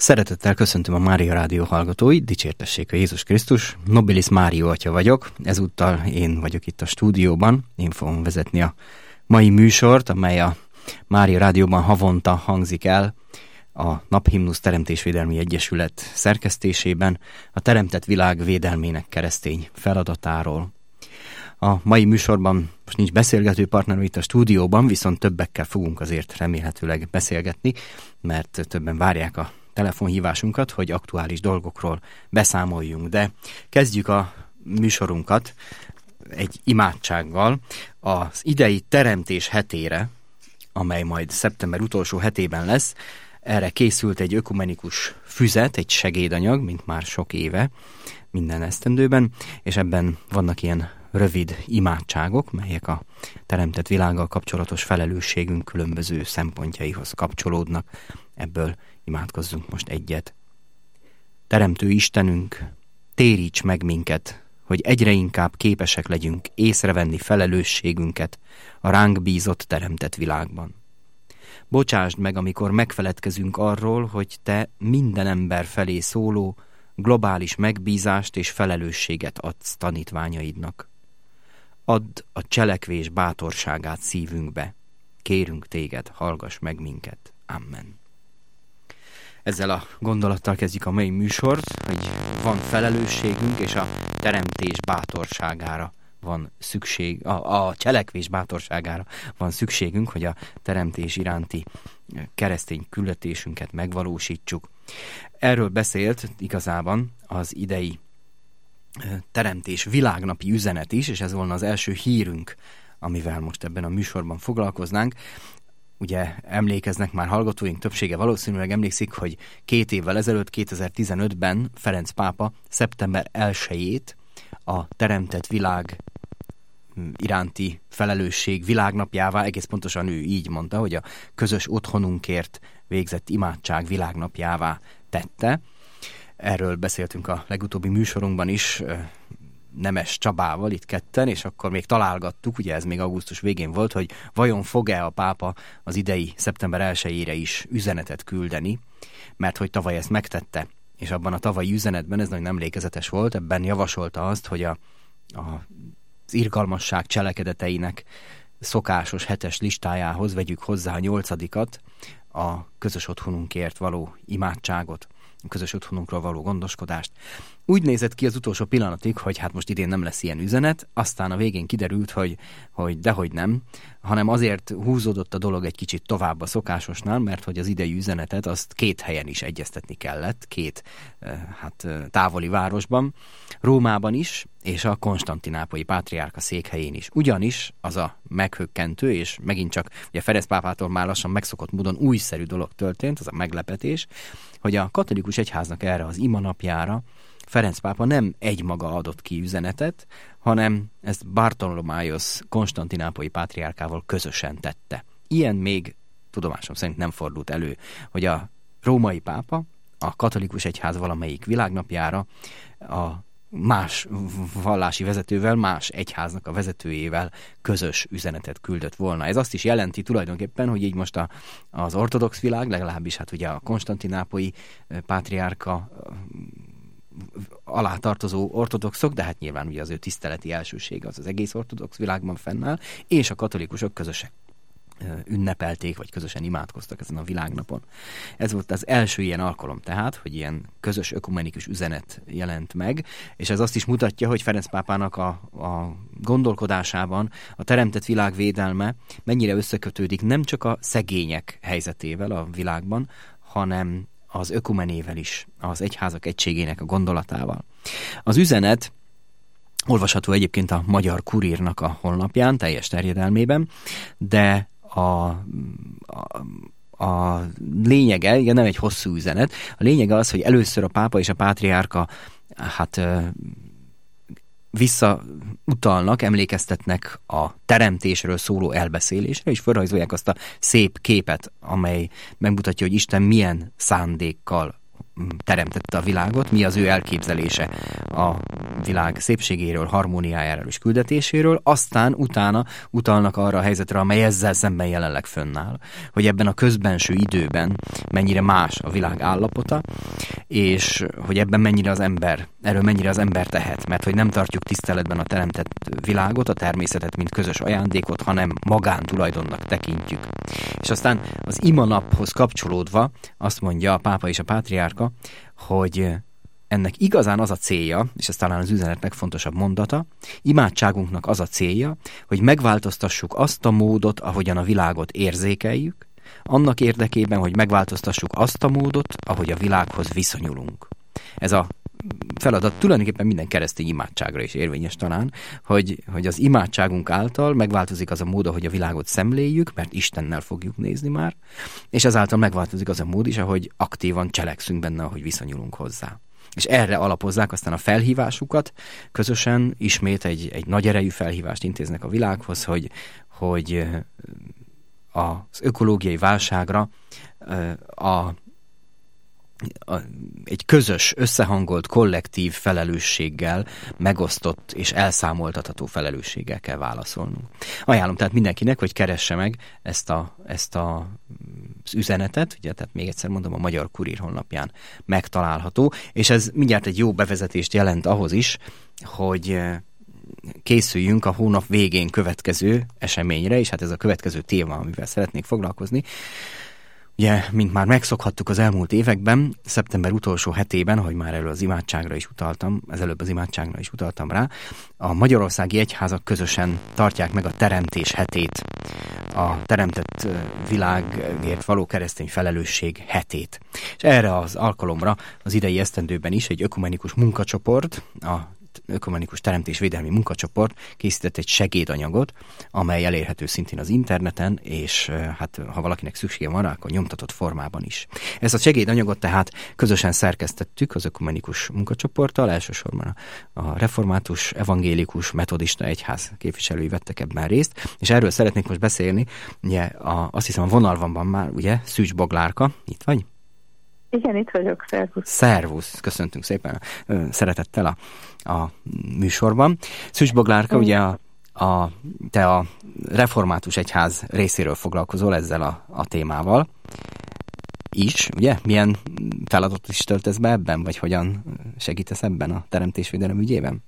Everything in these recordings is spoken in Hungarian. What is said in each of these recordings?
Szeretettel köszöntöm a Mária Rádió hallgatóit, dicsértessék a Jézus Krisztus, Nobilis Mário atya vagyok, ezúttal én vagyok itt a stúdióban, én fogom vezetni a mai műsort, amely a Mária Rádióban havonta hangzik el a Naphimnusz Teremtésvédelmi Egyesület szerkesztésében a teremtett világ védelmének keresztény feladatáról. A mai műsorban most nincs beszélgető partner itt a stúdióban, viszont többekkel fogunk azért remélhetőleg beszélgetni, mert többen várják a telefonhívásunkat, hogy aktuális dolgokról beszámoljunk. De kezdjük a műsorunkat egy imádsággal az idei teremtés hetére, amely majd szeptember utolsó hetében lesz. Erre készült egy ökumenikus füzet, egy segédanyag, mint már sok éve minden esztendőben, és ebben vannak ilyen rövid imádságok, melyek a teremtett világgal kapcsolatos felelősségünk különböző szempontjaihoz kapcsolódnak. Ebből imádkozzunk most egyet. Teremtő Istenünk, téríts meg minket, hogy egyre inkább képesek legyünk észrevenni felelősségünket a ránk bízott teremtett világban. Bocsásd meg, amikor megfeledkezünk arról, hogy Te minden ember felé szóló, globális megbízást és felelősséget adsz tanítványaidnak. Add a cselekvés bátorságát szívünkbe. Kérünk Téged, hallgass meg minket. Amen. Ezzel a gondolattal kezdjük a mai műsort, hogy van felelősségünk, és a teremtés bátorságára van szükség, a cselekvés bátorságára van szükségünk, hogy a teremtés iránti keresztény küldetésünket megvalósítsuk. Erről beszélt igazában az idei teremtés világnapi üzenet is, és ez volna az első hírünk, amivel most ebben a műsorban foglalkoznánk. Ugye emlékeznek már hallgatóink, többsége valószínűleg emlékszik, hogy 2 évvel ezelőtt, 2015-ben Ferenc pápa szeptember 1-ét a teremtett világ iránti felelősség világnapjává, egész pontosan ő így mondta, hogy a közös otthonunkért végzett imádság világnapjává tette. Erről beszéltünk a legutóbbi műsorunkban is, Nemes Csabával itt ketten, és akkor még találgattuk, ugye ez még augusztus végén volt, hogy vajon fog-e a pápa az idei szeptember 1-ére is üzenetet küldeni, mert hogy tavaly ezt megtette, és abban a tavalyi üzenetben, ez nagyon emlékezetes volt, ebben javasolta azt, hogy az irgalmasság cselekedeteinek szokásos 7-es listájához vegyük hozzá a 8-at, a közös otthonunkért való imádságot, a közös otthonunkról való gondoskodást. Úgy nézett ki az utolsó pillanatig, hogy hát most idén nem lesz ilyen üzenet, aztán a végén kiderült, hogy dehogy nem, hanem azért húzódott a dolog egy kicsit tovább a szokásosnál, mert hogy az idei üzenetet azt 2 helyen is egyeztetni kellett, 2 távoli városban, Rómában is, és a konstantinápolyi pátriárka székhelyén is. Ugyanis az a meghökkentő, és megint csak ugye Ferenc pápától már lassan megszokott módon újszerű dolog történt, az a meglepetés, hogy a katolikus egyháznak erre az imanapjára Ferenc pápa nem egymaga adott ki üzenetet, hanem ezt Bartolomájosz konstantinápolyi pátriárkával közösen tette. Ilyen még tudomásom szerint nem fordult elő, hogy a római pápa a katolikus egyház valamelyik világnapjára a más vallási vezetővel, más egyháznak a vezetőjével közös üzenetet küldött volna. Ez azt is jelenti tulajdonképpen, hogy így most az ortodox világ, legalábbis hát ugye a konstantinápolyi pátriárka alá tartozó ortodoxok, de hát nyilván ugye az ő tiszteleti elsőség az egész ortodox világban fennáll, és a katolikusok közösen ünnepelték, vagy közösen imádkoztak ezen a világnapon. Ez volt az első ilyen alkalom tehát, hogy ilyen közös ökumenikus üzenet jelent meg, és ez azt is mutatja, hogy Ferenc pápának a gondolkodásában a teremtett világ védelme mennyire összekötődik nem csak a szegények helyzetével a világban, hanem az ökumenével is, az egyházak egységének a gondolatával. Az üzenet olvasható egyébként a Magyar Kurírnak a honlapján, teljes terjedelmében, de a lényege, igen, nem egy hosszú üzenet, a lényege az, hogy először a pápa és a pátriárka visszautalnak, emlékeztetnek a teremtésről szóló elbeszélésre, és felrajzolják azt a szép képet, amely megmutatja, hogy Isten milyen szándékkal teremtette a világot, mi az ő elképzelése a világ szépségéről, harmóniájáról és küldetéséről, aztán utána utalnak arra a helyzetre, amely ezzel szemben jelenleg fönnáll, hogy ebben a közbenső időben mennyire más a világ állapota, és hogy ebben erről mennyire az ember tehet, mert hogy nem tartjuk tiszteletben a teremtett világot, a természetet, mint közös ajándékot, hanem magántulajdonnak tekintjük. És aztán az imanaphoz kapcsolódva azt mondja a pápa és a pátriárka, hogy ennek igazán az a célja, és ez talán az üzenet legfontosabb mondata, imádságunknak az a célja, hogy megváltoztassuk azt a módot, ahogyan a világot érzékeljük, annak érdekében, hogy megváltoztassuk azt a módot, ahogy a világhoz viszonyulunk. Ez a feladat tulajdonképpen minden keresztény imádságra is érvényes talán, hogy az imádságunk által megváltozik az a mód, ahogy a világot szemléljük, mert Istennel fogjuk nézni már, és ezáltal megváltozik az a mód is, ahogy aktívan cselekszünk benne, ahogy viszonyulunk hozzá. És erre alapozzák aztán a felhívásukat, közösen ismét egy nagy erejű felhívást intéznek a világhoz, hogy az ökológiai válságra egy közös, összehangolt, kollektív felelősséggel, megosztott és elszámoltatható felelősséggel kell válaszolnunk. Ajánlom tehát mindenkinek, hogy keresse meg ezt az üzenetet, ugye, tehát még egyszer mondom, a Magyar Kurír honlapján megtalálható, és ez mindjárt egy jó bevezetést jelent ahhoz is, hogy készüljünk a hónap végén következő eseményre, és hát ez a következő téma, amivel szeretnék foglalkozni. Ugye, mint már megszokhattuk az elmúlt években, szeptember utolsó hetében, ahogy már előbb az imádságra is utaltam rá, a magyarországi egyházak közösen tartják meg a Teremtés hetét, a teremtett világért való keresztény felelősség hetét. És erre az alkalomra az idei esztendőben is egy ökumenikus munkacsoport, a ökumenikus teremtésvédelmi munkacsoport készített egy segédanyagot, amely elérhető szintén az interneten, és hát ha valakinek szüksége van rá, akkor nyomtatott formában is. Ezt a segédanyagot tehát közösen szerkesztettük az ökumenikus munkacsoporttal, elsősorban a református, evangélikus, metodista egyház képviselői vettek ebben részt, és erről szeretnék most beszélni. Ugye azt hiszem a vonalban van már, ugye, Szűcs Boglárka, itt vagy? Igen, itt vagyok, szervusz. Szervusz, köszöntünk szépen szeretettel a műsorban. Szűcs Boglárka, ugye te a református egyház részéről foglalkozol ezzel a témával is, ugye? Milyen feladatot is töltesz be ebben, vagy hogyan segítesz ebben a teremtésvédelem ügyében?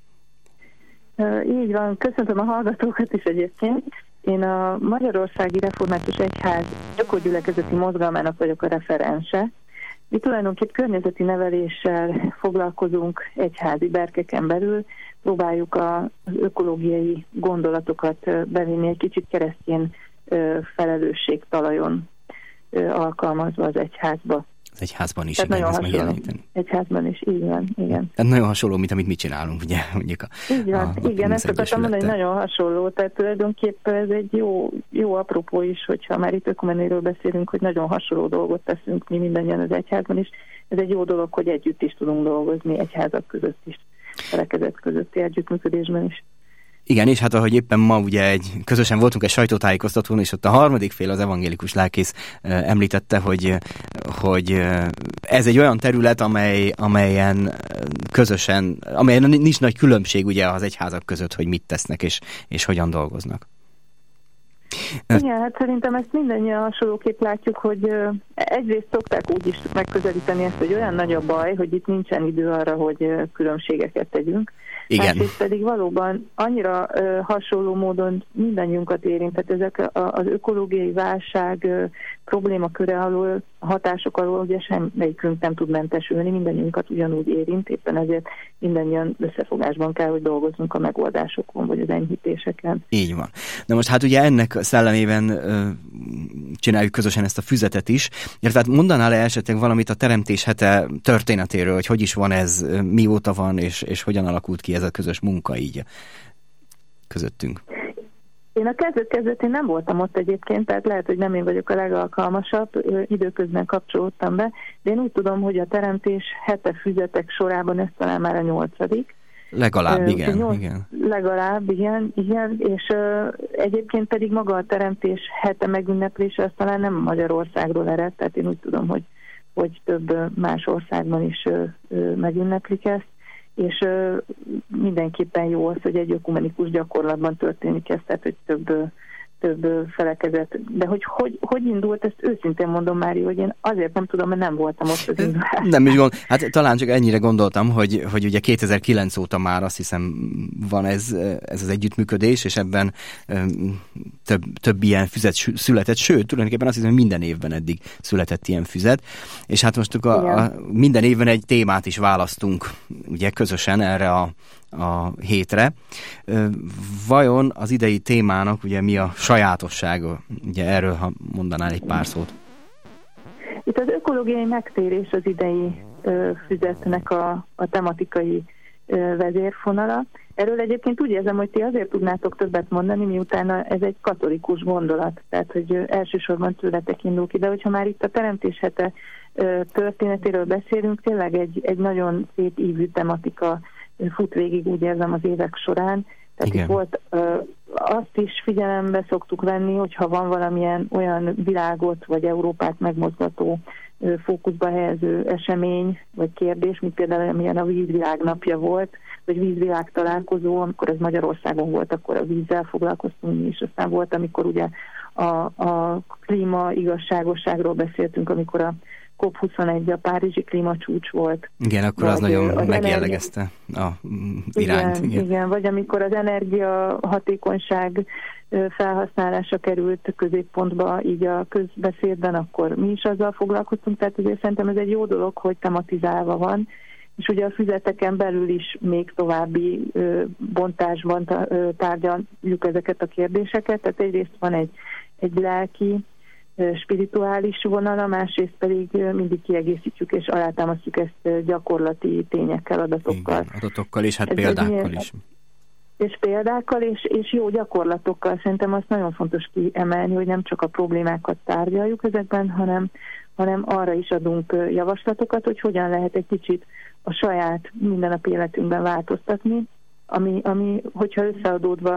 Így van, köszöntöm a hallgatókat is egyébként. Én a Magyarországi Református Egyház ökogyülekezeti mozgalmának vagyok a referense. Mi tulajdonképp környezeti neveléssel foglalkozunk egyházi berkeken belül, próbáljuk az ökológiai gondolatokat bevinni egy kicsit keresztény felelősségtalajon alkalmazva az egyházba. Az egyházban is, igen, ez megjeleníteni. Egyházban is, így van, igen. Tehát nagyon hasonló, mint amit mi csinálunk, ugye? Mondjuk így van, igen, ezt akartam mondani, hogy nagyon hasonló, tehát tulajdonképpen ez egy jó apropó is, hogyha már itt ökumenéről beszélünk, hogy nagyon hasonló dolgot teszünk mi mindannyian az egyházban is. Ez egy jó dolog, hogy együtt is tudunk dolgozni, egyházak között is, felekezet közötti együttműködésben is. Igen, és hát ahogy éppen ma ugye közösen voltunk egy sajtótájékoztatón, és ott a harmadik fél, az evangélikus lelkész említette, hogy ez egy olyan terület, amelyen nincs nagy különbség ugye az egyházak között, hogy mit tesznek és hogyan dolgoznak. Igen, hát szerintem ezt mindannyian hasonlóképp látjuk, hogy egyrészt szokták úgy is megközelíteni ezt, hogy olyan nagy a baj, hogy itt nincsen idő arra, hogy különbségeket tegyünk. Másrészt pedig valóban annyira hasonló módon mindannyiunkat érint, tehát ezek az ökológiai válság problémaköre alól, a hatások alól ugye semmelyikünk nem tud mentesülni, mindannyiunkat ugyanúgy érint, éppen ezért mindannyian összefogásban kell, hogy dolgozzunk a megoldásokon, vagy az enyhítéseken. Így van. Na most hát ugye ennek szellemében csináljuk közösen ezt a füzetet is, illetve hát mondanál-e esetleg valamit a Teremtés hete történetéről, hogy is van ez, mióta van, és hogyan alakult ki ez a közös munka így közöttünk? Én a kezdet-kezdetén nem voltam ott egyébként, tehát lehet, hogy nem én vagyok a legalkalmasabb, időközben kapcsolódtam be, de én úgy tudom, hogy a Teremtés hete füzetek sorában ez talán már a 8. Legalább, igen. Legalább, igen, és egyébként pedig maga a teremtés hete megünneplése az talán nem Magyarországról ered, tehát én úgy tudom, hogy több más országban is megünneplik ezt, és mindenképpen jó az, hogy egy ökumenikus gyakorlatban történik ez, tehát hogy több felekezet. De hogy indult, ezt őszintén mondom, Mário, hogy én azért nem tudom, mert nem voltam ott az indulás. Nem is hát talán csak ennyire gondoltam, hogy ugye 2009 óta már azt hiszem van ez az együttműködés, és ebben több ilyen füzet született, sőt, tulajdonképpen azt hiszem, hogy minden évben eddig született ilyen füzet, és hát most minden évben egy témát is választunk, ugye közösen erre a hétre. Vajon az idei témának ugye mi a sajátossága? Ugye erről, ha mondanál egy pár szót. Itt az ökológiai megtérés az idei füzetnek a tematikai vezérfonala. Erről egyébként úgy érzem, hogy ti azért tudnátok többet mondani, miután ez egy katolikus gondolat, tehát hogy elsősorban tőletek indul ki, de hogyha már itt a Teremtés hete történetéről beszélünk, tényleg egy nagyon szép ívű tematika fut végig, úgy érzem, az évek során. Tehát itt volt, azt is figyelembe szoktuk venni, hogyha van valamilyen olyan világot vagy Európát megmozgató, fókuszba helyező esemény vagy kérdés, mint például amilyen a vízvilág napja volt, vagy vízvilág találkozó, amikor ez Magyarországon volt, akkor a vízzel foglalkoztunk mi is, aztán volt, amikor ugye a klíma igazságosságról beszéltünk, amikor a COP21, a Párizsi klímacsúcs volt. Igen, akkor az nagyon megjellegezte a irányt. Igen, vagy amikor az energia hatékonyság felhasználása került középpontba így a közbeszédben, akkor mi is azzal foglalkoztunk, tehát azért szerintem ez egy jó dolog, hogy tematizálva van, és ugye a füzeteken belül is még további bontásban tárgyaljuk ezeket a kérdéseket, tehát egyrészt van egy lelki, spirituális vonala, másrészt pedig mindig kiegészítjük és alátámasztjuk ezt gyakorlati tényekkel, adatokkal. Igen, adatokkal és hát példákkal is. És példákkal, és jó gyakorlatokkal. Szerintem azt nagyon fontos kiemelni, hogy nem csak a problémákat tárgyaljuk ezekben, hanem arra is adunk javaslatokat, hogy hogyan lehet egy kicsit a saját mindennapi életünkben változtatni, ami hogyha összeadódva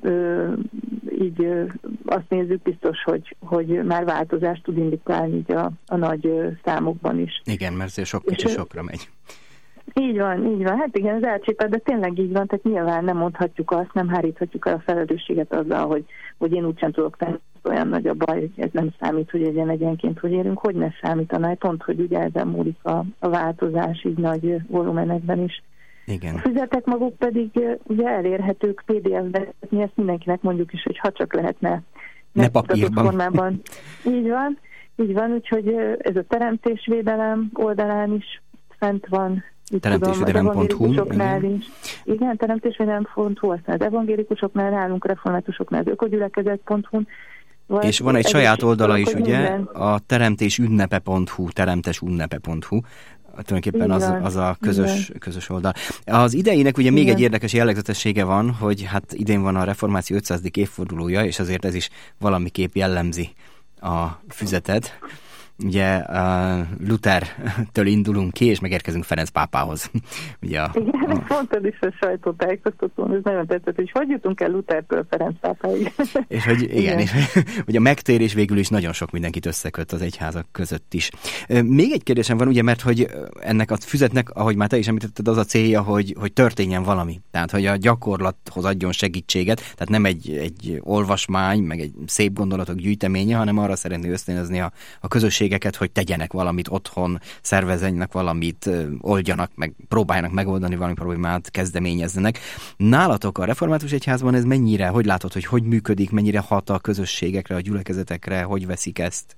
így azt nézzük, biztos, hogy már változást tud indikálni így a nagy számokban is. Igen, mert sok kicsi sokra megy. Így van. Hát igen, ez elcsépelt, de tényleg így van, tehát nyilván nem mondhatjuk azt, nem háríthatjuk el a felelősséget azzal, hogy én úgysem tudok tenni, olyan nagy a baj, hogy ez nem számít, hogy egyenként hogy érünk, hogy ne számítaná, pont, hogy ugye ezen múlik a változás így nagy volumenekben is. Igen. A füzetek maguk pedig ugye elérhetők PDF-ben, mi ezt mindenkinek mondjuk is, hogy ha csak lehetne ne papírban. Formában. Így van, úgyhogy ez a teremtésvédelem oldalán is fent van. Teremtésvédelem.hu. Igen, teremtésvédelem.hu, aztán az evangélikusoknál, nálunk reformátusoknál az ökogyülekezet.hu. És van egy saját oldala is, ugye, a teremtésünnepe.hu, teremtesünnepe.hu. Tulajdonképpen az a közös oldal. Az idejének ugye még egy érdekes jellegzetessége van, hogy hát idén van a reformáció 500. évfordulója, és azért ez is valamiképp jellemzi a füzetet. Ugye Luthertől indulunk ki, és megérkezünk Ferenc pápához. Ugye igen, ezt mondtad is a sajtótájékoztatón, ez nagyon tetszett, hogy jutunk el Luthertől Ferenc pápáig. És hogy igen, és hogy a megtérés végül is nagyon sok mindenkit összeköt az egyházak között is. Még egy kérdésem van, ugye, mert hogy ennek a füzetnek, ahogy már te is említetted, az a célja, hogy történjen valami. Tehát, hogy a gyakorlathoz adjon segítséget, tehát nem egy olvasmány, meg egy szép gondolatok gyűjteménye, hanem arra szeretné ösztönözni a közösség, hogy tegyenek valamit otthon, szervezzenek valamit, oldjanak meg, próbáljanak megoldani valami problémát, kezdeményezzenek. Nálatok a református egyházban ez mennyire, hogy látod, hogy működik, mennyire hat a közösségekre, a gyülekezetekre, hogy veszik ezt?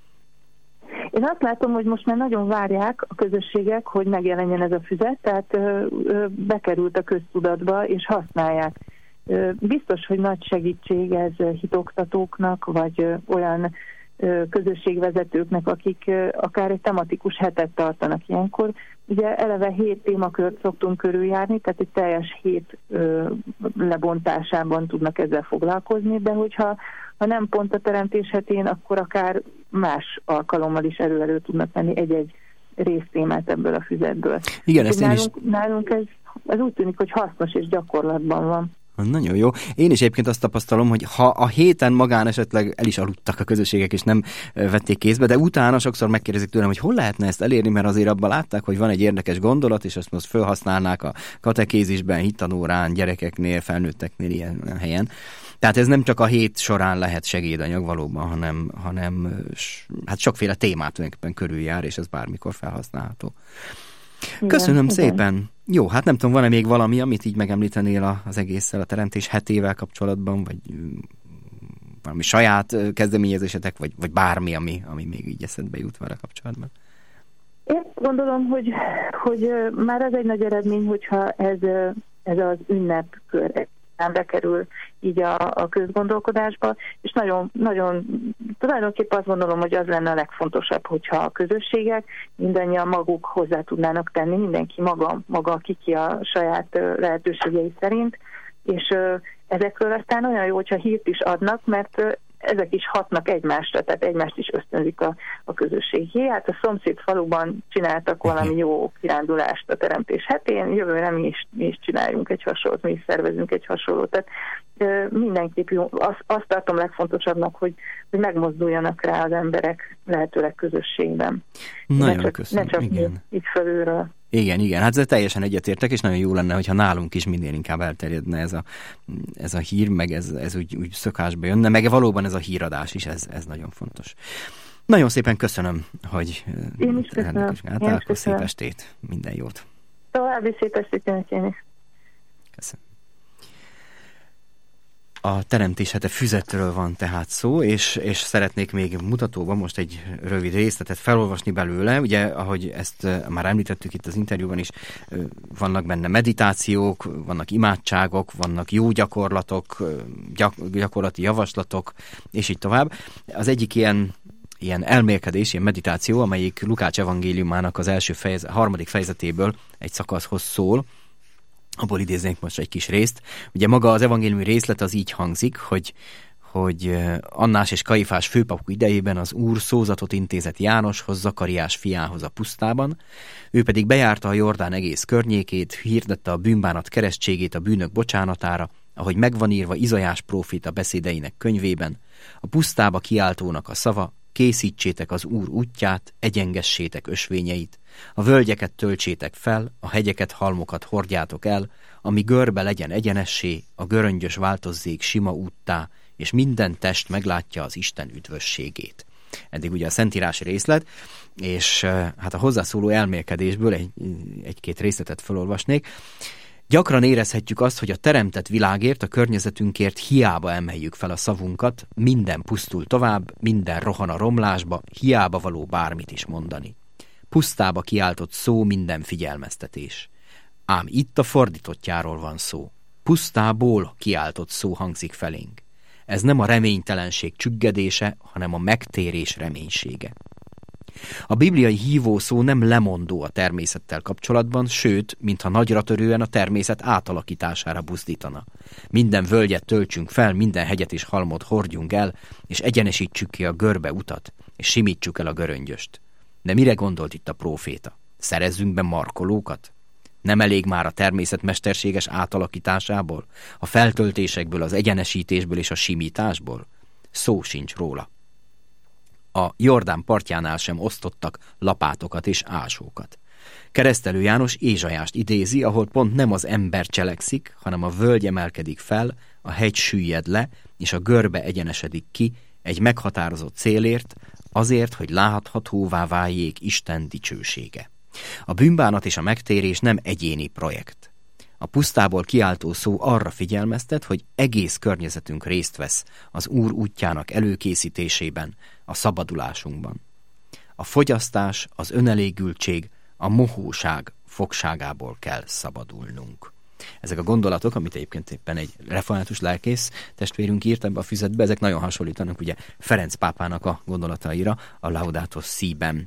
Én azt látom, hogy most már nagyon várják a közösségek, hogy megjelenjen ez a füzet, tehát bekerült a köztudatba, és használják. Biztos, hogy nagy segítség ez hitoktatóknak, vagy olyan közösségvezetőknek, akik akár egy tematikus hetet tartanak ilyenkor. Ugye eleve 7 témakört szoktunk körüljárni, tehát egy teljes 7 lebontásában tudnak ezzel foglalkozni, de hogyha nem pont a teremtés hetén, akkor akár más alkalommal is elő tudnak venni egy-egy résztémát ebből a füzetből. Igen, ezt nálunk ez ez úgy tűnik, hogy hasznos és gyakorlatban van. Nagyon jó. Én is egyébként azt tapasztalom, hogy ha a héten magán esetleg el is aludtak a közösségek, és nem vették kézbe, de utána sokszor megkérdezik tőlem, hogy hol lehetne ezt elérni, mert azért abban látták, hogy van egy érdekes gondolat, és azt most felhasználnák a katekézisben, hittanórán, gyerekeknél, felnőtteknél ilyen helyen. Tehát ez nem csak a hét során lehet segédanyag valóban, hanem hát sokféle témát tulajdonképpen körüljár, és ez bármikor felhasználható. Köszönöm szépen! Jó, hát nem tudom, van-e még valami, amit így megemlítenél az egésszel, a Teremtés hetével kapcsolatban, vagy valami saját kezdeményezésetek, vagy bármi, ami még így eszedbe jut vele kapcsolatban? Én gondolom, hogy már az egy nagy eredmény, hogyha ez az ünnepkör bekerül így a közgondolkodásba, és nagyon tulajdonképpen azt gondolom, hogy az lenne a legfontosabb, hogyha a közösségek mindannyian maguk hozzá tudnának tenni, mindenki maga kiki a saját lehetőségei szerint, és ezekről aztán olyan jó, hogyha hírt is adnak, mert ezek is hatnak egymásra, tehát egymást is ösztönzik a közösségé. Hát a szomszéd faluban csináltak valami jó kirándulást a Teremtés hetén, jövőre mi is csináljunk egy hasonlót, mi is szervezünk egy hasonlót. Tehát mindenképp jó. Azt tartom legfontosabbnak, hogy megmozduljanak rá az emberek lehetőleg közösségben. Nagyon köszönöm. Ne csak itt felülről. Igen, hát ez teljesen egyetértek, és nagyon jó lenne, hogyha nálunk is minél inkább elterjedne ez a hír, meg ez úgy szökásba jönne, meg valóban ez a híradás is, ez nagyon fontos. Nagyon szépen köszönöm, hogy rendelkezésre. Szép estét, minden jót. További szép estét önökének. Köszönöm. A Teremtés hete füzetről van tehát szó, és szeretnék még mutatóban most egy rövid részletet felolvasni belőle. Ugye, ahogy ezt már említettük itt az interjúban is, vannak benne meditációk, vannak imádságok, vannak jó gyakorlatok, gyakorlati javaslatok, és így tovább. Az egyik ilyen elmélkedés, ilyen meditáció, amelyik Lukács evangéliumának az harmadik fejezetéből egy szakaszhoz szól, abból idéznénk most egy kis részt. Ugye maga az evangéliumi részlet az így hangzik, hogy Annás és Kajifás főpapok idejében az Úr szózatot intézett Jánoshoz, Zakariás fiához a pusztában, ő pedig bejárta a Jordán egész környékét, hirdette a bűnbánat keresztségét a bűnök bocsánatára, ahogy megvan írva Izaiás próféta beszédeinek könyvében, a pusztába kiáltónak a szava, készítsétek az Úr útját, egyengessétek ösvényeit, a völgyeket töltsétek fel, a hegyeket, halmokat hordjátok el, ami görbe legyen egyenessé, a göröngyös változzék sima úttá, és minden test meglátja az Isten üdvösségét. Eddig ugye a szentírási részlet, és hát a hozzászóló elmélkedésből egy-két részletet felolvasnék. Gyakran érezhetjük azt, hogy a teremtett világért, a környezetünkért hiába emeljük fel a szavunkat, minden pusztul tovább, minden rohan a romlásba, hiába való bármit is mondani. Pusztába kiáltott szó minden figyelmeztetés. Ám itt a fordítottjáról van szó. Pusztából kiáltott szó hangzik felénk. Ez nem a reménytelenség csüggedése, hanem a megtérés reménysége. A bibliai hívó szó nem lemondó a természettel kapcsolatban, sőt, mintha nagyra törően a természet átalakítására buzdítana. Minden völgyet töltsünk fel, minden hegyet és halmot hordjunk el, és egyenesítsük ki a görbe utat, és simítsuk el a göröngyöst. De mire gondolt itt a próféta? Szerezzünk be markolókat? Nem elég már a természet mesterséges átalakításából, a feltöltésekből, az egyenesítésből és a simításból? Szó sincs róla. A Jordán partjánál sem osztottak lapátokat és ásókat. Keresztelő János Ézsaiást idézi, ahol pont nem az ember cselekszik, hanem a völgy emelkedik fel, a hegy süllyed le, és a görbe egyenesedik ki egy meghatározott célért, azért, hogy láthatóvá váljék Isten dicsősége. A bűnbánat és a megtérés nem egyéni projekt. A pusztából kiáltó szó arra figyelmeztet, hogy egész környezetünk részt vesz az Úr útjának előkészítésében, a szabadulásunkban. A fogyasztás, az önelégültség, a mohóság fogságából kell szabadulnunk. Ezek a gondolatok, amit egyébként éppen egy református lelkész testvérünk írt ebbe a füzetbe, ezek nagyon hasonlítanak ugye Ferenc pápának a gondolataira a Laudato Si-ben.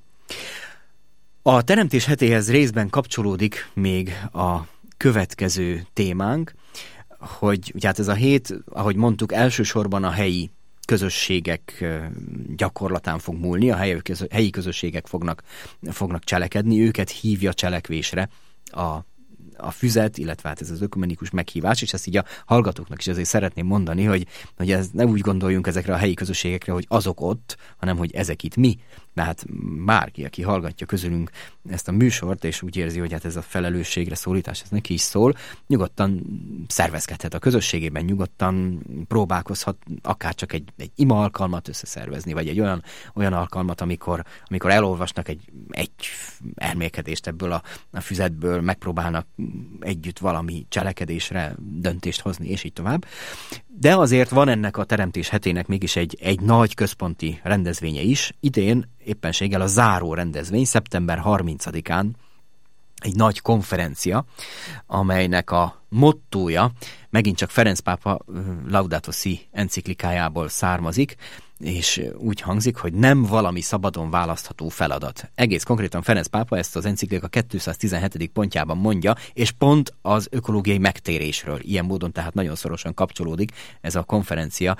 A Teremtés hetéhez részben kapcsolódik még a következő témánk, hogy ugye hát ez a hét, ahogy mondtuk, elsősorban a helyi közösségek gyakorlatán fog múlni, a helyi közösségek fognak cselekedni, őket hívja cselekvésre a füzet, illetve hát ez az ökumenikus meghívás, és ezt így a hallgatóknak is azért szeretném mondani, hogy ez ne úgy gondoljunk ezekre a helyi közösségekre, hogy azok ott, hanem hogy ezek itt mi. De hát bárki, aki hallgatja közülünk ezt a műsort, és úgy érzi, hogy hát ez a felelősségre szólítás, ez neki is szól, nyugodtan szervezkedhet a közösségében, nyugodtan próbálkozhat akár csak egy ima alkalmat összeszervezni, vagy egy olyan alkalmat, amikor elolvasnak egy elmélkedést ebből a füzetből, megpróbálnak együtt valami cselekedésre döntést hozni, és így tovább. De azért van ennek a Teremtés hetének mégis egy nagy központi rendezvénye is. Idén éppenséggel a záró rendezvény, szeptember 30-án egy nagy konferencia, amelynek a mottója megint csak Ferenc pápa Laudato Si enciklikájából származik, és úgy hangzik, hogy nem valami szabadon választható feladat. Egész konkrétan Ferenc pápa ezt az enciklika 217. pontjában mondja, és pont az ökológiai megtérésről. Ilyen módon tehát nagyon szorosan kapcsolódik ez a konferencia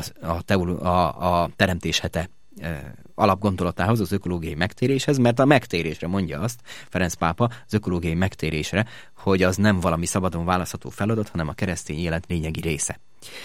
a Teremtés hete alapgondolatához, az ökológiai megtéréshez, mert a megtérésre mondja azt Ferenc pápa, az ökológiai megtérésre, hogy az nem valami szabadon választható feladat, hanem a keresztény élet lényegi része.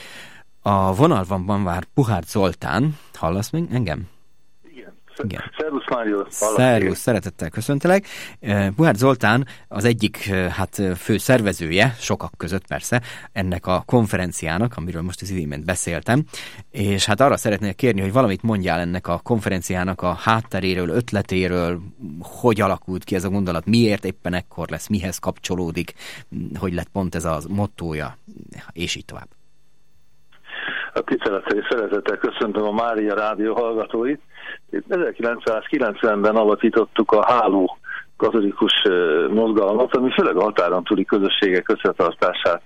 A vonalban vár Puhár Zoltán. Hallasz még engem? Igen. Szervusz Mário. Szervusz, szeretettel köszöntelek. Puhár Zoltán az egyik fő szervezője, sokak között persze, ennek a konferenciának, amiről most az imént beszéltem, és hát arra szeretnék kérni, hogy valamit mondjál ennek a konferenciának a hátteréről, ötletéről, hogy alakult ki ez a gondolat, miért éppen ekkor lesz, mihez kapcsolódik, hogy lett pont ez a mottója, és így tovább. A tisztelettel és szeretettel köszöntöm a Mária Rádió hallgatóit. 1990-ben alapítottuk a Háló katolikus mozgalmat, ami főleg a határon túli közösségek összetartását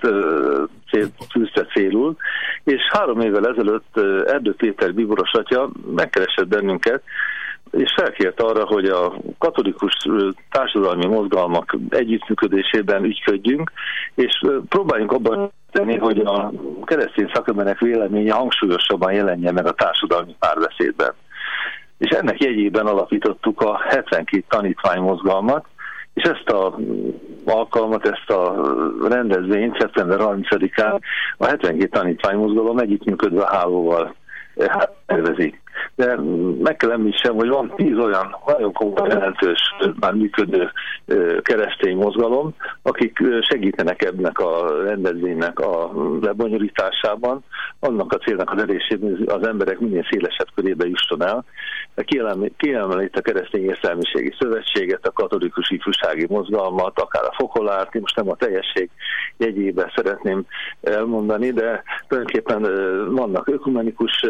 tűzte célul, és 3 évvel ezelőtt Erdő Péter bíboros atya megkeresett bennünket, és felkért arra, hogy a katolikus társadalmi mozgalmak együttműködésében ügyködjünk, és próbáljunk abban tenni, hogy a keresztény szakemberek véleménye hangsúlyosabban jelenjen meg a társadalmi párbeszédben. És ennek jegyében alapítottuk a 72 tanítványmozgalmat, és ezt az alkalmat, ezt a rendezvényt szeptember 30-án a 72 tanítványmozgalom együttműködve a Hálóval tervezik. De meg kell említsem, hogy van 10 olyan nagyon komoly jelentős, már működő keresztény mozgalom, akik segítenek ennek a rendezvénynek a lebonyolításában, annak a célnak az elérésében, hogy az emberek minél szélesebb körébe jusson el. Kiemelít a Keresztény Értelmiségi Szövetséget, a katolikus ifjúsági mozgalmat, akár a Fokolárt, most nem a teljesség jegyében szeretném elmondani, de tulajdonképpen vannak ökumenikus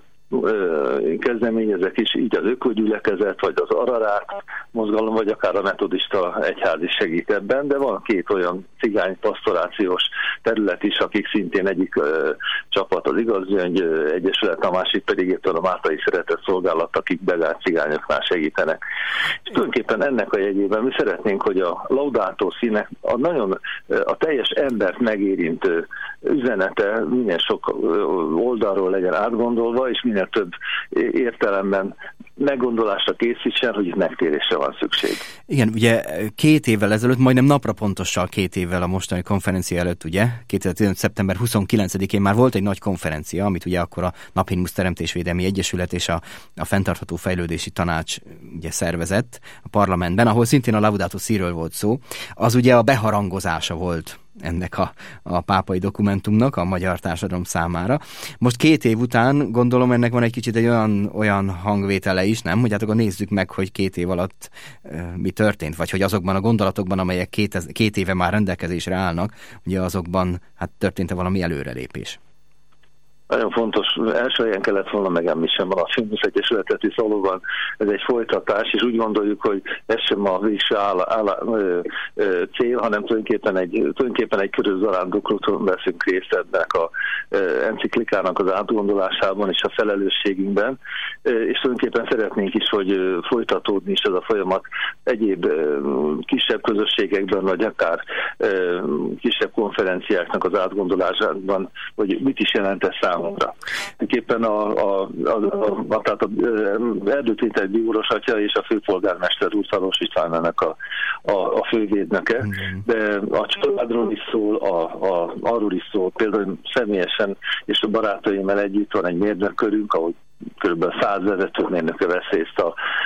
kezdeményezek is, így az ökogyülekezet, vagy az Ararát mozgalom, vagy akár a metodista egyház is segít ebben, de van 2 olyan cigány pastorációs terület is, akik szintén egyik csapat az Igazgyöngy Egyesület, a másik pedig éppen a Mártai Szeretett Szolgálat, akik begált cigányoknál segítenek. És tulajdonképpen ennek a jegyében mi szeretnénk, hogy a Laudato Si-nek a teljes embert megérintő üzenete minél sok oldalról legyen átgondolva, és minél több értelemben meggondolásra készítsen, hogy itt megtérésre van szükség. Igen, ugye 2 évvel ezelőtt, majdnem napra pontosan 2 évvel a mostani konferencia előtt, ugye, 2015. szeptember 29-én már volt egy nagy konferencia, amit ugye akkor a Naphinmus Teremtésvédelmi Egyesület és a Fenntartható Fejlődési Tanács ugye szervezett a parlamentben, ahol szintén a Laudato Si-ről volt szó. Az ugye a beharangozása volt ennek a pápai dokumentumnak a magyar társadalom számára. Most 2 év után gondolom ennek van egy kicsit egy olyan hangvétele is, nem? Hogy hát akkor nézzük meg, hogy 2 év alatt mi történt, vagy hogy azokban a gondolatokban, amelyek 2 éve már rendelkezésre állnak, ugye azokban hát történt-e valami előrelépés? Nagyon fontos, első helyen kellett volna megemlítsem a Naphinmus Egyesületet, hisz valóban ez egy folytatás, és úgy gondoljuk, hogy ez sem a végső cél, hanem tulajdonképpen egy körül zarándokluton veszünk részt ennek a enciklikának az átgondolásában és a felelősségünkben, és tulajdonképpen szeretnénk is, hogy folytatódni is ez a folyamat egyéb kisebb közösségekben, vagy akár kisebb konferenciáknak az átgondolásában, hogy mit is jelent ez számunkra számunkra. Éppen az erdőtétel bírós atya és a főpolgármester úr Szaros István ennek a fővédnöke, de a családról is szól, arról is szól, például személyesen és a barátaimmal együtt van egy mérnökkörünk, ahogy kb. 100 vezetőmérnöke vesz részt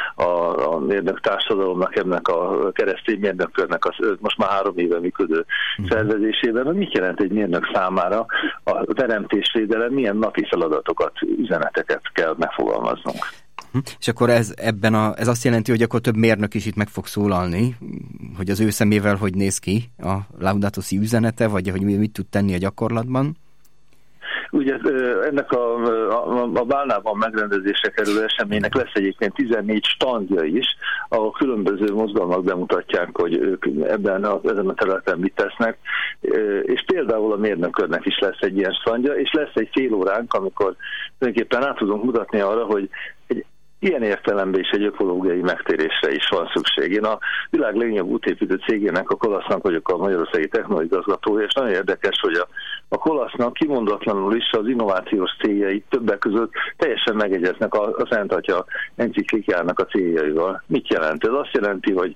a mérnök társadalomnak, ennek a keresztény mérnökkörnek most már 3 éve működő szervezésében, hogy mit jelent egy mérnök számára a teremtésvédelem, milyen napi feladatokat, üzeneteket kell megfogalmaznunk. És akkor ez azt jelenti, hogy akkor több mérnök is itt meg fog szólalni, hogy az ő szemével hogy néz ki a Laudato Si üzenete, vagy hogy mit tud tenni a gyakorlatban? Ugye ennek a Bálnában megrendezésre kerülő eseménynek lesz egyébként 14 standja is, ahol különböző mozgalmak bemutatják, hogy ők ezen a területen mit tesznek, és például a mérnökörnek is lesz egy ilyen standja, és lesz egy fél óránk, amikor tulajdonképpen át tudunk mutatni arra, hogy ilyen értelemben is egy ökológiai megtérésre is van szükség. Én a világ legnagyobb útépítő cégének, a Kolasznak vagyok a Magyarországi Technológiai Igazgatója, és nagyon érdekes, hogy a Kolasznak kimondatlanul is az innovációs céljai többek között teljesen megegyeznek a Szent Atya enciklikájának a céljaival. Mit jelent? Ez azt jelenti, hogy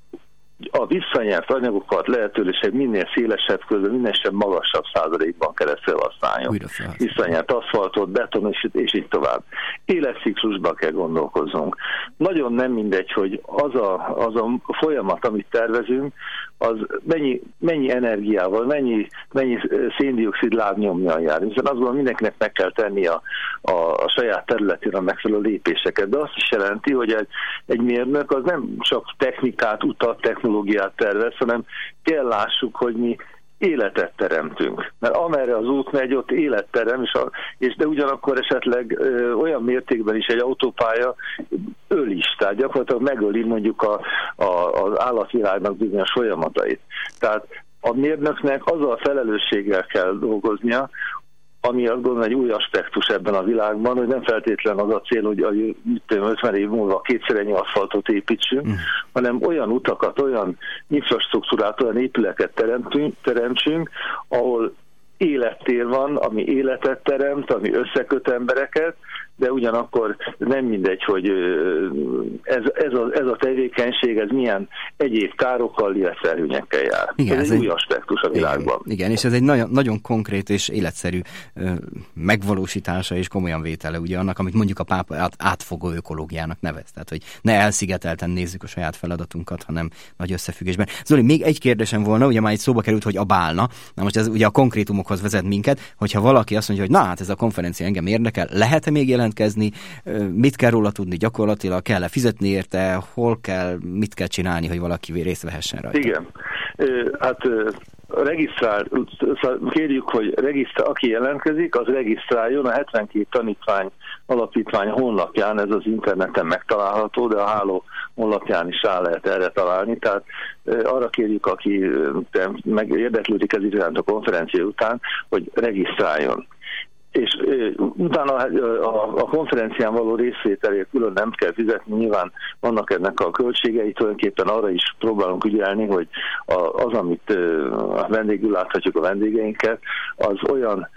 a visszanyert anyagokat lehetőleg minél szélesebb körül, minél magasabb százalékban keresztül használjuk. Visszanyert aszfaltot, beton és így tovább. Életciklusban kell gondolkozzunk. Nagyon nem mindegy, hogy az a folyamat, amit tervezünk, az mennyi energiával, mennyi széndioxid lábnyommal jár. Hiszen azt gondolom, mindenkinek meg kell tenni a saját területén a megfelelő lépéseket. De azt is jelenti, hogy egy mérnök az nem csak technikát, utat, technológiát tervez, hanem kell lássuk, hogy mi életet teremtünk. Mert amerre az út megy, ott élet terem, de ugyanakkor esetleg olyan mértékben is egy autópálya öl is, tehát gyakorlatilag megöli mondjuk az állatvilágnak bizonyos folyamatait. Tehát a mérnöknek azzal a felelősséggel kell dolgoznia, ami azt gondolom egy új aspektus ebben a világban, hogy nem feltétlen az a cél, hogy 50 év múlva kétszerennyi aszfaltot építsünk, hanem olyan utakat, olyan infrastruktúrát, olyan épületeket teremtsünk, ahol élettér van, ami életet teremt, ami összeköt embereket, de ugyanakkor nem mindegy, hogy ez a tevékenység, ez milyen egyéb károkkal, illetve előnyekkel jár. Igen, ez egy új aspektus a világban. Igen, és ez egy nagyon, nagyon konkrét és életszerű megvalósítása és komolyan vétele ugye annak, amit mondjuk a pápa átfogó ökológiának nevez. Tehát, hogy ne elszigetelten nézzük a saját feladatunkat, hanem nagy összefüggésben. Zoli, még egy kérdésem volna, ugye már itt szóba került, hogy a Bálna. Na most ez ugye a konkrétumokhoz vezet minket, hogyha valaki azt mondja, hogy na hát ez a konferencia engem érdekel, lehet-e még jelentkezni, mit kell róla tudni gyakorlatilag, kell-e fizetni érte, mit kell csinálni, hogy valaki részt vehessen rajta? Igen, hát kérjük, hogy aki jelentkezik, az regisztráljon a 72 tanítvány alapítvány honlapján, ez az interneten megtalálható, de a háló honlapján is rá lehet erre találni, tehát arra kérjük, aki érdeklődik ez iránt a konferencia után, hogy regisztráljon. És utána a konferencián való részvételért külön nem kell fizetni, nyilván vannak ennek a költségei, tulajdonképpen arra is próbálunk ügyelni, hogy az, amit a vendégül láthatjuk a vendégeinket, az olyan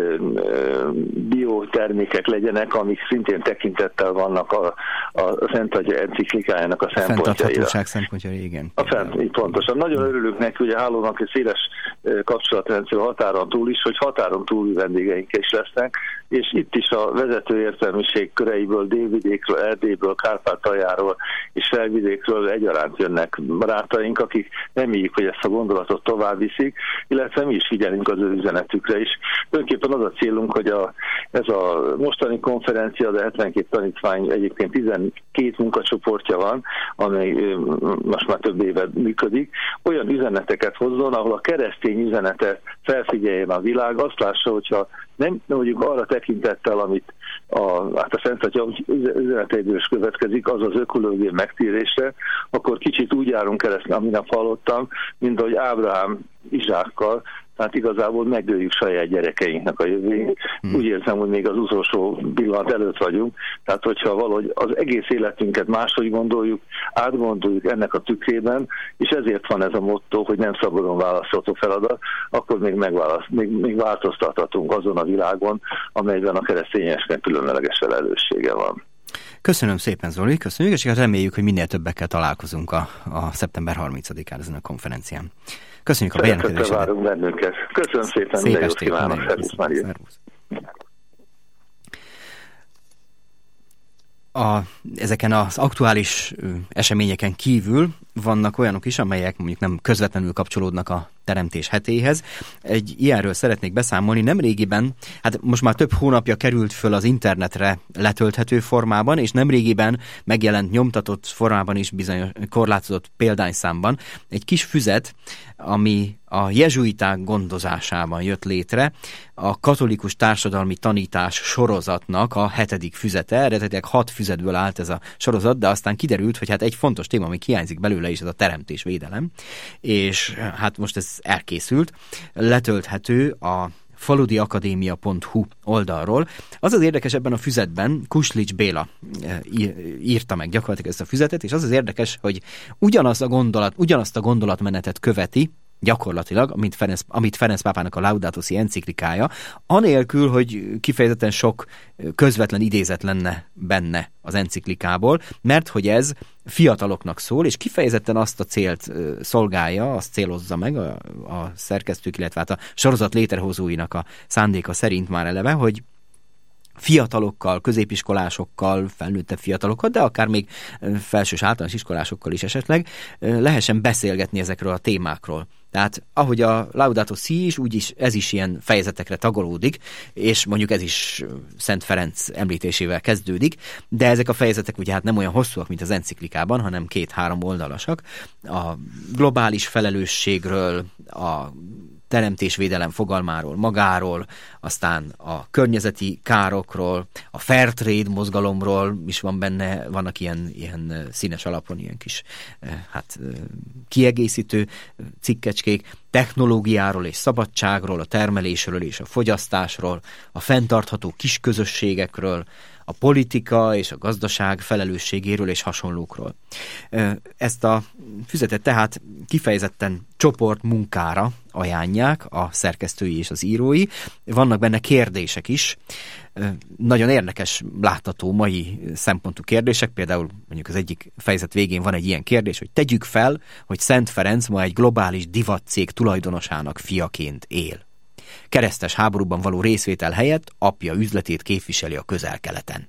biotermékek legyenek, amik szintén tekintettel vannak a Szent Atya enciklikájának a szempontjaira. A fenntarthatóság szempontjaira, igen. Pontosan. Nagyon örülünk neki, hogy a hálónak egy széles kapcsolatrendszer határon túl is, hogy határon túli vendégeink is lesznek, és itt is a vezető értelmiség köreiből, Délvidékről, Erdélyből, Kárpátaljáról és Felvidékről egyaránt jönnek barátaink, akik reméljük, hogy ezt a gondolatot tovább viszik, illetve mi is figyelünk az ő üzenetükre is. Tulajdonképpen az a célunk, hogy ez a mostani konferencia, de 72 tanítvány egyébként 12 munkacsoportja van, amely most már több éve működik, olyan üzeneteket hozzon, ahol a keresztény üzenete felfigyeljen a világ, azt lássa, hogyha nem mondjuk arra tekintettel, amit a Szent Atya üzeneteiből is következik, az az ökológiai megtérésre, akkor kicsit úgy járunk keresztül, aminek hallottam, mint ahogy Ábrahám Izsákkal tehát igazából megöljük saját gyerekeinknek a jövőjét. Úgy érzem, hogy még az utolsó pillanat előtt vagyunk, tehát hogyha valahogy az egész életünket máshogy gondoljuk, átgondoljuk ennek a tükrében, és ezért van ez a motto, hogy nem szabadon választható feladat, akkor még változtathatunk azon a világon, amelyben a keresztényesnek különleges felelőssége van. Köszönöm szépen, Zoli, köszönjük, és reméljük, hogy minél többekkel találkozunk a szeptember 30-án ezen a konferencián. Köszönjük a bejelentkezésedet. Szeretettel várunk bennünket. Köszönöm szépen, minden jót kívánok. Szervusz, Mária. Ezeken az aktuális eseményeken kívül vannak olyanok is, amelyek mondjuk nem közvetlenül kapcsolódnak a teremtés hetéhez. Egy ilyenről szeretnék beszámolni. Nemrégiben, hát most már több hónapja került föl az internetre letölthető formában, és nemrégiben megjelent nyomtatott formában is bizonyos korlátozott példányszámban egy kis füzet, ami a jezsuiták gondozásában jött létre, a katolikus társadalmi tanítás sorozatnak a 7. füzete. Eredetileg 6 füzetből állt ez a sorozat, de aztán kiderült, hogy hát egy fontos téma, ami hiányzik belőle is, ez a teremtésvédelem, és hát most ez elkészült, letölthető a faludiakadémia.hu oldalról. Az az érdekes ebben a füzetben, Kuslics Béla írta meg gyakorlatilag ezt a füzetet, és az az érdekes, hogy ugyanazt a gondolatmenetet követi, gyakorlatilag, amit Ferenc pápának a Laudato Si enciklikája, anélkül, hogy kifejezetten sok közvetlen idézet lenne benne az enciklikából, mert hogy ez fiataloknak szól, és kifejezetten azt a célt szolgálja, azt célozza meg a szerkesztők, illetve hát a sorozat létrehozóinak a szándéka szerint már eleve, hogy fiatalokkal, középiskolásokkal, felnőttebb fiatalokkal, de akár még felsős általános iskolásokkal is esetleg lehessen beszélgetni ezekről a témákról. Tehát ahogy a Laudato Si is, úgyis ez is ilyen fejezetekre tagolódik, és mondjuk ez is Szent Ferenc említésével kezdődik, de ezek a fejezetek ugye hát nem olyan hosszúak, mint az enciklikában, hanem 2-3 oldalasak. A globális felelősségről, a teremtésvédelem fogalmáról, magáról, aztán a környezeti károkról, a Fairtrade mozgalomról is van benne, vannak ilyen színes alapon ilyen kis kiegészítő cikkecskék, technológiáról és szabadságról, a termelésről és a fogyasztásról, a fenntartható kisközösségekről, a politika és a gazdaság felelősségéről és hasonlókról. Ezt a füzetet tehát kifejezetten csoportmunkára ajánlják a szerkesztői és az írói. Vannak benne kérdések is, nagyon érdekes, látható mai szempontú kérdések, például mondjuk az egyik fejezet végén van egy ilyen kérdés, hogy tegyük fel, hogy Szent Ferenc ma egy globális divatcég tulajdonosának fiaként él. Keresztes háborúban való részvétel helyett apja üzletét képviseli a Közel-Keleten.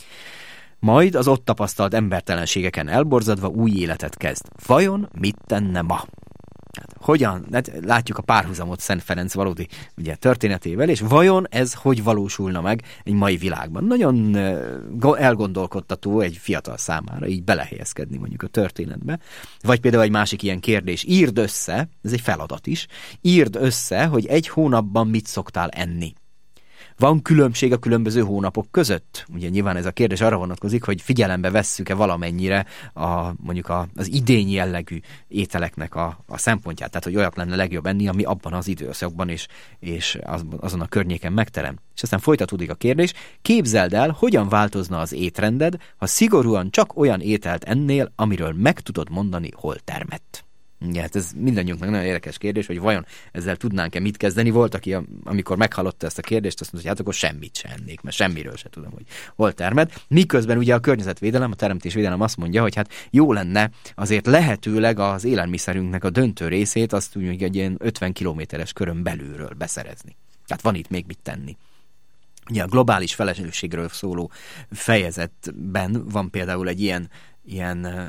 Majd az ott tapasztalt embertelenségeken elborzadva új életet kezd. Vajon mit tenne ma? Hogyan? Látjuk a párhuzamot Szent Ferenc valódi ugye, történetével, és vajon ez hogy valósulna meg egy mai világban? Nagyon elgondolkodtató egy fiatal számára így belehelyezkedni mondjuk a történetbe. Vagy például egy másik ilyen kérdés, írd össze, ez egy feladat is, írd össze, hogy egy hónapban mit szoktál enni. Van különbség a különböző hónapok között? Ugye nyilván ez a kérdés arra vonatkozik, hogy figyelembe vesszük-e valamennyire mondjuk az idény jellegű ételeknek a szempontját, tehát hogy olyat lenne legjobb enni, ami abban az időszakban és azon a környéken megterem. És aztán folytatódik a kérdés, képzeld el, hogyan változna az étrended, ha szigorúan csak olyan ételt ennél, amiről meg tudod mondani, hol termett. Ja, hát ez mindannyiunknak nagyon érdekes kérdés, hogy vajon ezzel tudnánk-e mit kezdeni. Volt, aki amikor meghallotta ezt a kérdést, azt mondta, hogy hát akkor semmit se ennék, mert semmiről se tudom, hogy hol termed. Miközben ugye a környezetvédelem, a teremtésvédelem azt mondja, hogy hát jó lenne azért lehetőleg az élelmiszerünknek a döntő részét azt úgy, egy ilyen 50 kilométeres körön belülről beszerezni. Tehát van itt még mit tenni. Ugye a globális felelősségről szóló fejezetben van például egy ilyen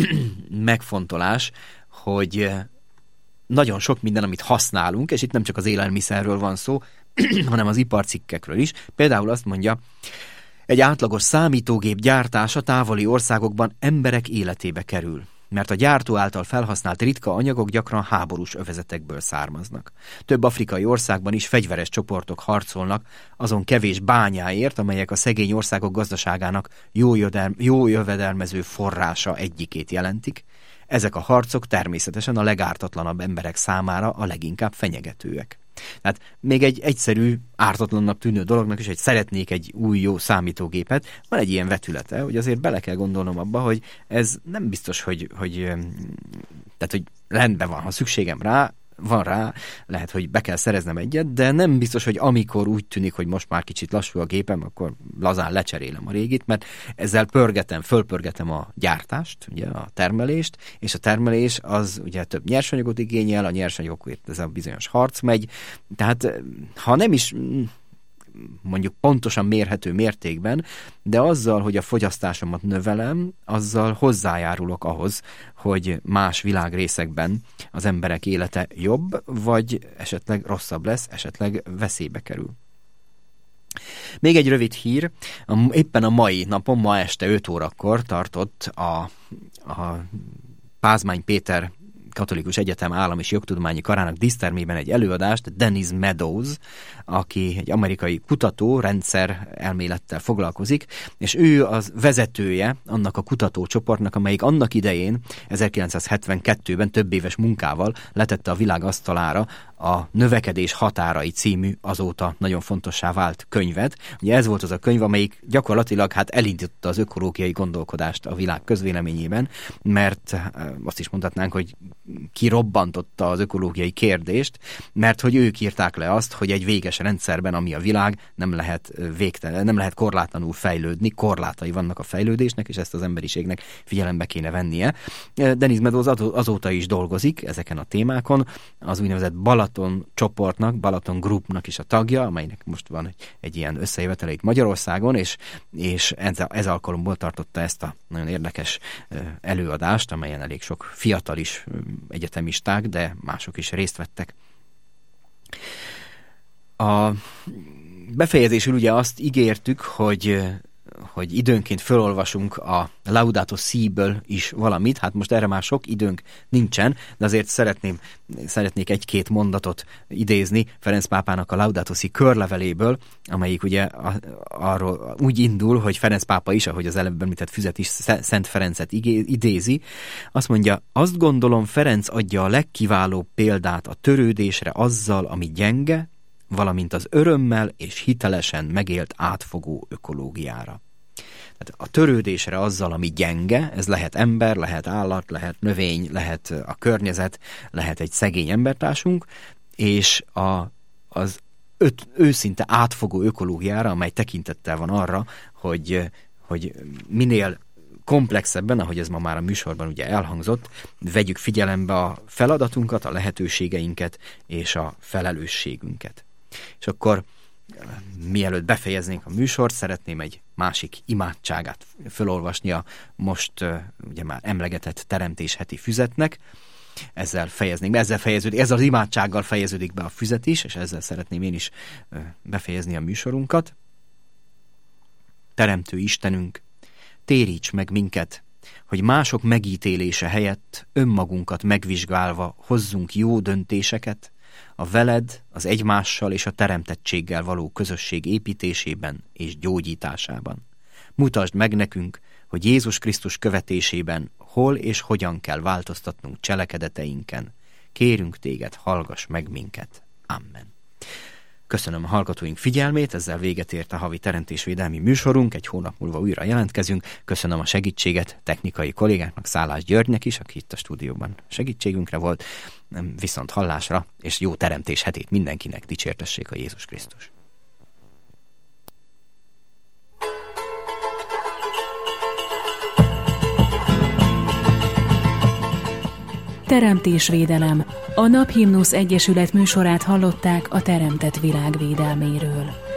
megfontolás, hogy nagyon sok minden, amit használunk, és itt nem csak az élelmiszerről van szó, hanem az iparcikkekről is. Például azt mondja, egy átlagos számítógép gyártása távoli országokban emberek életébe kerül, mert a gyártó által felhasznált ritka anyagok gyakran háborús övezetekből származnak. Több afrikai országban is fegyveres csoportok harcolnak azon kevés bányáért, amelyek a szegény országok gazdaságának jó jövedelmező forrása egyikét jelentik. Ezek a harcok természetesen a legártatlanabb emberek számára a leginkább fenyegetőek. Tehát még egy egyszerű, ártatlannak tűnő dolognak is, hogy szeretnék egy új jó számítógépet, van egy ilyen vetülete, hogy azért bele kell gondolnom abba, hogy ez nem biztos, hogy rendben van, ha szükségem van rá, lehet, hogy be kell szereznem egyet, de nem biztos, hogy amikor úgy tűnik, hogy most már kicsit lassú a gépem, akkor lazán lecserélem a régit, mert ezzel fölpörgetem a gyártást, ugye, a termelést, és a termelés az ugye több nyersanyagot igényel, a nyersanyagokért ez a bizonyos harc megy, tehát ha nem is mondjuk pontosan mérhető mértékben, de azzal, hogy a fogyasztásomat növelem, azzal hozzájárulok ahhoz, hogy más világrészekben az emberek élete jobb, vagy esetleg rosszabb lesz, esetleg veszélybe kerül. Még egy rövid hír, éppen a mai napon, ma este 5 órakor tartott a Pázmány Péter Katolikus Egyetem Állam- és Jogtudományi Karának dísztermében egy előadást Dennis Meadows, aki egy amerikai kutató, rendszer elmélettel foglalkozik, és ő az vezetője annak a kutatócsoportnak, amelyik annak idején, 1972-ben több éves munkával letette a világ asztalára a Növekedés határai című, azóta nagyon fontossá vált könyvet. Ugye ez volt az a könyv, amelyik gyakorlatilag elindította az ökológiai gondolkodást a világ közvéleményében, mert azt is mondhatnánk, hogy kirobbantotta az ökológiai kérdést, mert hogy ők írták le azt, hogy egy véges rendszerben, ami a világ, nem lehet korlátlanul fejlődni, korlátai vannak a fejlődésnek, és ezt az emberiségnek figyelembe kéne vennie. Dennis Meadows azóta is dolgozik ezeken a témákon, az úgynevezett Balaton csoportnak, Balaton Groupnak is a tagja, amelynek most van egy ilyen összejövetele itt Magyarországon, és ez alkalomból tartotta ezt a nagyon érdekes előadást, amelyen elég sok fiatal is egyetemisták, de mások is részt vettek. A befejezésül ugye azt ígértük, hogy időnként felolvasunk a Laudato Si-ből is valamit, hát most erre már sok időnk nincsen, de azért szeretnék egy-két mondatot idézni Ferenc pápának a Laudato Si körleveléből, amelyik ugye arról úgy indul, hogy Ferenc pápa is, ahogy az előbb említett Füzet is Szent Ferencet idézi. Azt mondja, azt gondolom, Ferenc adja a legkiválóbb példát a törődésre azzal, ami gyenge, valamint az örömmel és hitelesen megélt átfogó ökológiára. Tehát a törődésre azzal, ami gyenge, ez lehet ember, lehet állat, lehet növény, lehet a környezet, lehet egy szegény embertársunk, és az őszinte átfogó ökológiára, amely tekintettel van arra, hogy minél komplexebben, ahogy ez ma már a műsorban ugye elhangzott, vegyük figyelembe a feladatunkat, a lehetőségeinket és a felelősségünket. És akkor, mielőtt befejeznénk a műsort, szeretném egy másik imádságát felolvasni a most ugye már emlegetett Teremtés heti füzetnek. Ezzel az imádsággal fejeződik be a füzet is, és ezzel szeretném én is befejezni a műsorunkat. Teremtő Istenünk, téríts meg minket, hogy mások megítélése helyett önmagunkat megvizsgálva hozzunk jó döntéseket, a veled, az egymással és a teremtettséggel való közösség építésében és gyógyításában. Mutasd meg nekünk, hogy Jézus Krisztus követésében hol és hogyan kell változtatnunk cselekedeteinken. Kérünk téged, hallgass meg minket. Amen. Köszönöm a hallgatóink figyelmét, ezzel véget ért a havi teremtésvédelmi műsorunk, egy hónap múlva újra jelentkezünk. Köszönöm a segítséget technikai kollégáknak, Szálás Györgynek is, aki itt a stúdióban segítségünkre volt. Viszont hallásra, és jó teremtés hetét mindenkinek, dicsértessék a Jézus Krisztus. Teremtésvédelem. A Naphimnusz Egyesület műsorát hallották a teremtett világ védelméről.